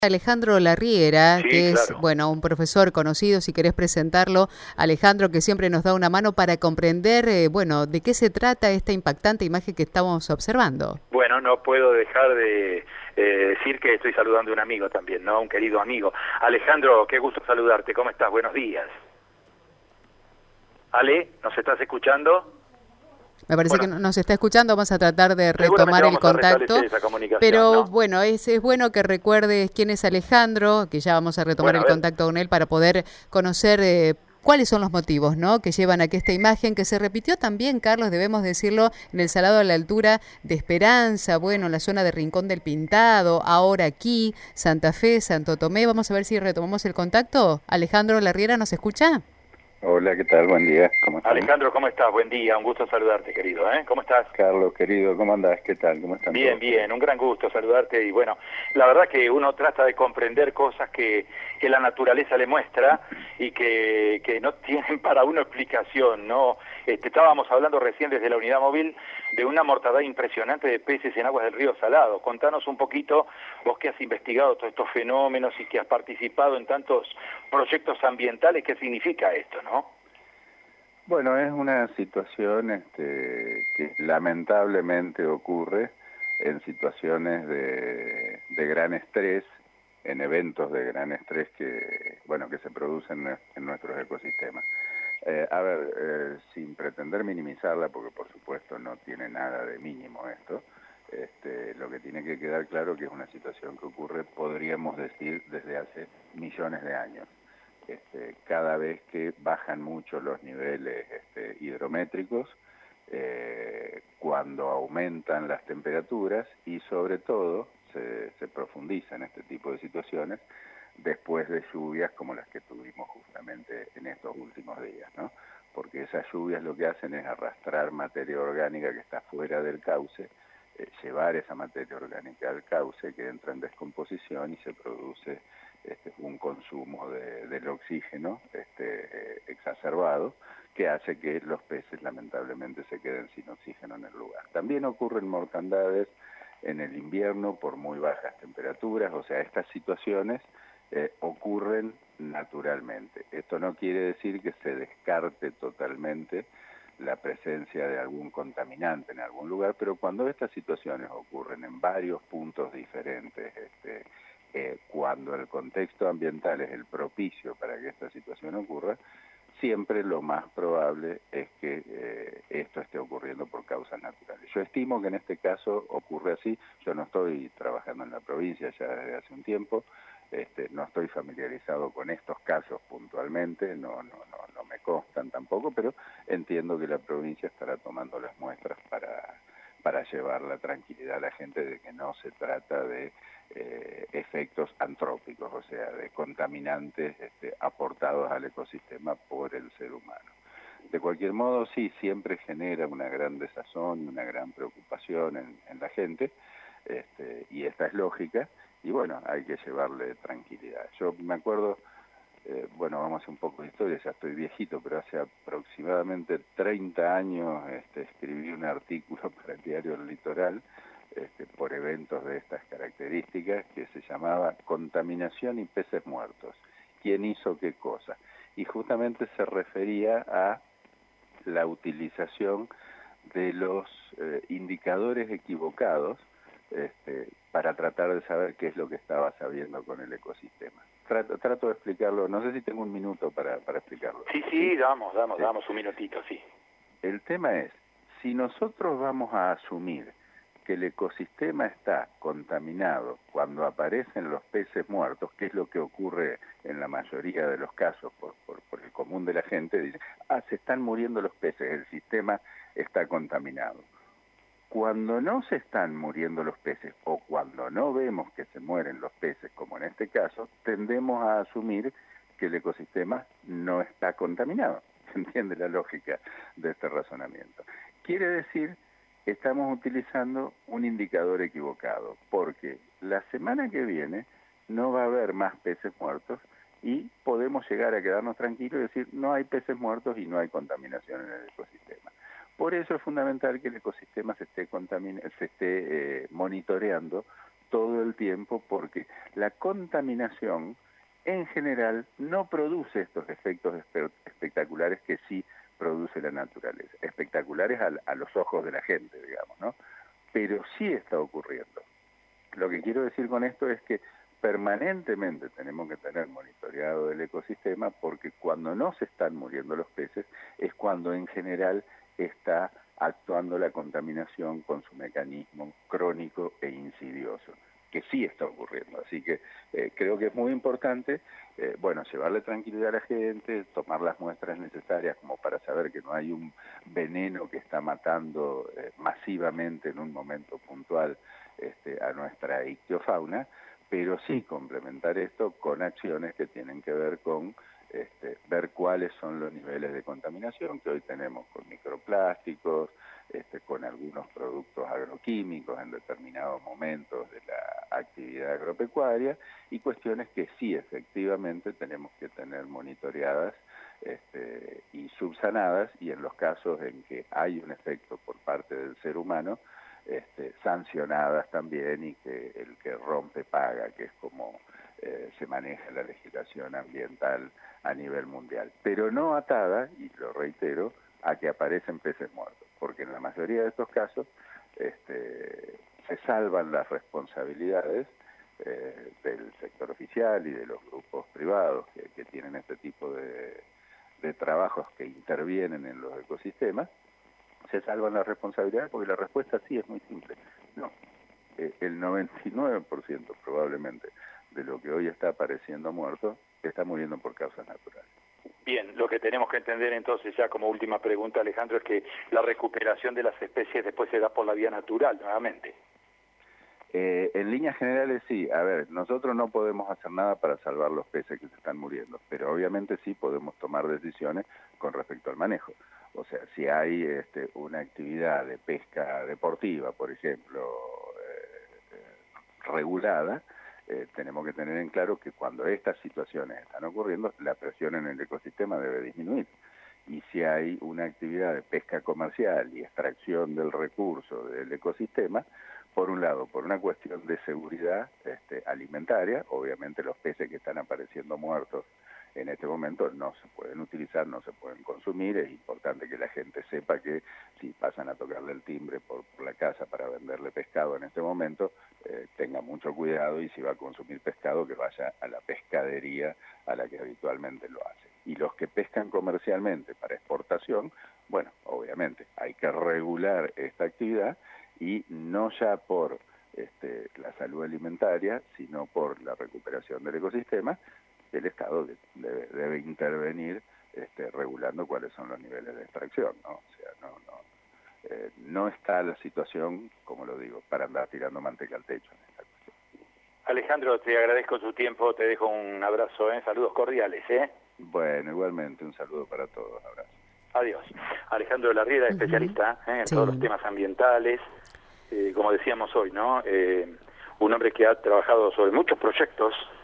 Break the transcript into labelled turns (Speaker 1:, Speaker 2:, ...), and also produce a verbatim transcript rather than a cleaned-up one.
Speaker 1: Alejandro Larriera,
Speaker 2: Sí,
Speaker 1: que es,
Speaker 2: claro.
Speaker 1: bueno, un profesor conocido, si querés presentarlo, Alejandro, que siempre nos da una mano para comprender, eh, bueno, de qué se trata esta impactante imagen que estamos observando.
Speaker 2: Bueno, no puedo dejar de eh, decir que estoy saludando a un amigo también, ¿no? Un querido amigo. Alejandro, qué gusto saludarte. ¿Cómo estás? Buenos días. Ale, ¿nos estás escuchando?
Speaker 1: Me parece
Speaker 2: Bueno,
Speaker 1: que no- nos está escuchando, vamos a tratar de
Speaker 2: seguramente
Speaker 1: retomar el
Speaker 2: vamos a
Speaker 1: contacto,
Speaker 2: restablecer esa comunicación,
Speaker 1: pero
Speaker 2: ¿no?
Speaker 1: bueno, es, es bueno que recuerdes quién es Alejandro, que ya vamos a retomar
Speaker 2: Bueno, a
Speaker 1: el
Speaker 2: ver.
Speaker 1: contacto con él para poder conocer eh, cuáles son los motivos, ¿no?, que llevan a que esta imagen, que se repitió también, Carlos, debemos decirlo, en el Salado a la altura de Esperanza, bueno, en la zona de Rincón del Pintado, ahora aquí, Santa Fe, Santo Tomé. Vamos a ver si retomamos el contacto. Alejandro Larriera, ¿nos escucha?
Speaker 3: Hola, ¿qué tal? Buen día, ¿cómo están?
Speaker 2: Alejandro, ¿cómo estás? Buen día, un gusto saludarte, querido, ¿eh? ¿Cómo estás?
Speaker 3: Carlos, querido, ¿cómo andás? ¿Qué tal? ¿Cómo están
Speaker 2: Bien,
Speaker 3: todos?
Speaker 2: bien, un gran gusto saludarte y bueno, la verdad que uno trata de comprender cosas que, que la naturaleza le muestra y que, que no tienen para uno explicación, ¿no? Este, estábamos hablando recién desde la unidad móvil de una mortandad impresionante de peces en aguas del río Salado. Contanos un poquito, vos que has investigado todos estos fenómenos y que has participado en tantos proyectos ambientales, ¿qué significa esto, no?
Speaker 3: Bueno, es una situación este, que lamentablemente ocurre en situaciones de, de gran estrés, en eventos de gran estrés que, bueno, que se producen en, en nuestros ecosistemas. Eh, a ver, eh, sin pretender minimizarla, porque por supuesto no tiene nada de mínimo esto, este, lo que tiene que quedar claro que es una situación que ocurre, podríamos decir, desde hace millones de años. Este, cada vez que bajan mucho los niveles este, hidrométricos, eh, cuando aumentan las temperaturas y sobre todo se, se profundiza en este tipo de situaciones después de lluvias como las que tuvimos justamente en estos últimos días, ¿no? Porque esas lluvias lo que hacen es arrastrar materia orgánica que está fuera del cauce, eh, llevar esa materia orgánica al cauce que entra en descomposición y se produce este, un consumo de, del oxígeno este, eh, exacerbado que hace que los peces lamentablemente se queden sin oxígeno en el lugar. También ocurren mortandades en el invierno por muy bajas temperaturas, o sea, estas situaciones eh, ocurren naturalmente. Esto no quiere decir que se descarte totalmente la presencia de algún contaminante en algún lugar, pero cuando estas situaciones ocurren en varios puntos diferentes, este, eh, cuando el contexto ambiental es el propicio para que esta situación ocurra, siempre lo más probable es que eh, esto esté ocurriendo por causas naturales. Yo estimo que en este caso ocurre así. Yo no estoy trabajando en la provincia ya desde hace un tiempo, este, no estoy familiarizado con estos casos puntualmente, no, no, no, no me constan tampoco, pero entiendo que la provincia estará tomando las muestras para, para llevar la tranquilidad a la gente de que no se trata de eh, efectos antrópicos, o sea, de contaminantes este, aportados al ecosistema por el ser humano. De cualquier modo, sí, siempre genera una gran desazón y una gran preocupación en, en la gente, este, y esta es lógica, y bueno, hay que llevarle tranquilidad. Yo me acuerdo, eh, bueno, vamos a hacer un poco de historia, ya estoy viejito, pero hace aproximadamente treinta años este, escribí un artículo para el diario El Litoral, este, por eventos de estas características, que se llamaba Contaminación y peces muertos. ¿Quién hizo qué cosa? Y justamente se refería a la utilización de los eh, indicadores equivocados este, para tratar de saber qué es lo que estaba sabiendo con el ecosistema. Trato, trato de explicarlo, no sé si tengo un minuto para, para explicarlo.
Speaker 2: Sí, sí, damos, damos,
Speaker 3: Sí.
Speaker 2: damos un minutito, sí.
Speaker 3: El tema es, si nosotros vamos a asumir que el ecosistema está contaminado cuando aparecen los peces muertos, que es lo que ocurre en la mayoría de los casos por, por, por el común de la gente, dice, ah, se están muriendo los peces, el sistema está contaminado. Cuando no se están muriendo los peces o cuando no vemos que se mueren los peces, como en este caso, tendemos a asumir que el ecosistema no está contaminado. ¿Se entiende la lógica de este razonamiento? Quiere decir que estamos utilizando un indicador equivocado, porque la semana que viene no va a haber más peces muertos y podemos llegar a quedarnos tranquilos y decir no hay peces muertos y no hay contaminación en el ecosistema. Por eso es fundamental que el ecosistema se esté, se esté eh, monitoreando todo el tiempo, porque la contaminación en general no produce estos efectos espe- espectaculares que sí produce la naturaleza, espectaculares a, a los ojos de la gente, digamos, ¿no? Pero sí está ocurriendo. Lo que quiero decir con esto es que permanentemente tenemos que tener monitoreado el ecosistema, porque cuando no se están muriendo los peces es cuando en general está actuando la contaminación con su mecanismo crónico e insidioso, que sí está ocurriendo. Así que eh, creo que es muy importante, eh, bueno, llevarle tranquilidad a la gente, tomar las muestras necesarias como para saber que no hay un veneno que está matando eh, masivamente en un momento puntual este, a nuestra ictiofauna, pero sí complementar esto con acciones que tienen que ver con este, ver cuáles son los niveles de contaminación que hoy tenemos con microplásticos, este, con algunos productos agroquímicos en determinados momentos de la actividad agropecuaria, y cuestiones que sí efectivamente tenemos que tener monitoreadas este, y subsanadas, y en los casos en que hay un efecto por parte del ser humano, Este, sancionadas también, y que el que rompe paga, que es como eh, se maneja la legislación ambiental a nivel mundial, pero no atada, y lo reitero, a que aparecen peces muertos, porque en la mayoría de estos casos este, se salvan las responsabilidades eh, del sector oficial y de los grupos privados que, que tienen este tipo de, de trabajos que intervienen en los ecosistemas. Se salvan las responsabilidades, porque la respuesta sí es muy simple. No, eh, el noventa y nueve por ciento probablemente de lo que hoy está apareciendo muerto está muriendo por causas naturales.
Speaker 2: Bien, lo que tenemos que entender entonces, ya como última pregunta, Alejandro, es que la recuperación de las especies después se da por la vía natural, nuevamente.
Speaker 3: Eh, en líneas generales sí. A ver, nosotros no podemos hacer nada para salvar los peces que se están muriendo, pero obviamente sí podemos tomar decisiones con respecto al manejo. O sea, si hay este, una actividad de pesca deportiva, por ejemplo, eh, eh, regulada, eh, tenemos que tener en claro que cuando estas situaciones están ocurriendo, la presión en el ecosistema debe disminuir. Y si hay una actividad de pesca comercial y extracción del recurso del ecosistema, por un lado, por una cuestión de seguridad este, alimentaria, obviamente los peces que están apareciendo muertos en este momento no se pueden utilizar, no se pueden consumir. Es importante que la gente sepa que si pasan a tocarle el timbre por, por la casa para venderle pescado en este momento, eh, tenga mucho cuidado, y si va a consumir pescado, que vaya a la pescadería a la que habitualmente lo hace. Y los que pescan comercialmente para exportación, bueno, obviamente hay que regular esta actividad, y no ya por este, la salud alimentaria, sino por la recuperación del ecosistema. El Estado debe, debe intervenir este, regulando cuáles son los niveles de extracción, ¿no? O sea, no, no, eh, no está la situación, como lo digo, para andar tirando manteca al techo en esta cuestión.
Speaker 2: Alejandro, te agradezco tu tiempo, te dejo un abrazo, ¿eh? Saludos cordiales, ¿eh?
Speaker 3: Bueno, igualmente, un saludo para todos, abrazo.
Speaker 2: Adiós. Alejandro de la Riera, especialista uh-huh. ¿eh? en sí. todos los temas ambientales, eh, como decíamos hoy, ¿no? Eh, un hombre que ha trabajado sobre muchos proyectos